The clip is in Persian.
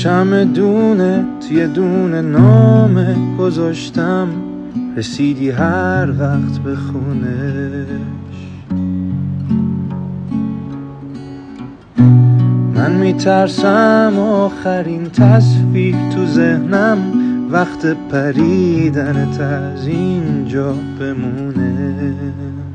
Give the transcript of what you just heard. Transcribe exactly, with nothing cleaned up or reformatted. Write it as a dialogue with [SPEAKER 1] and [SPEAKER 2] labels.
[SPEAKER 1] چمدونت یه دونه نامه گذاشتم، رسیدی هر وقت به خونش. من میترسم آخرین تصویر تو ذهنم وقت پریدنت از اینجا بمونه.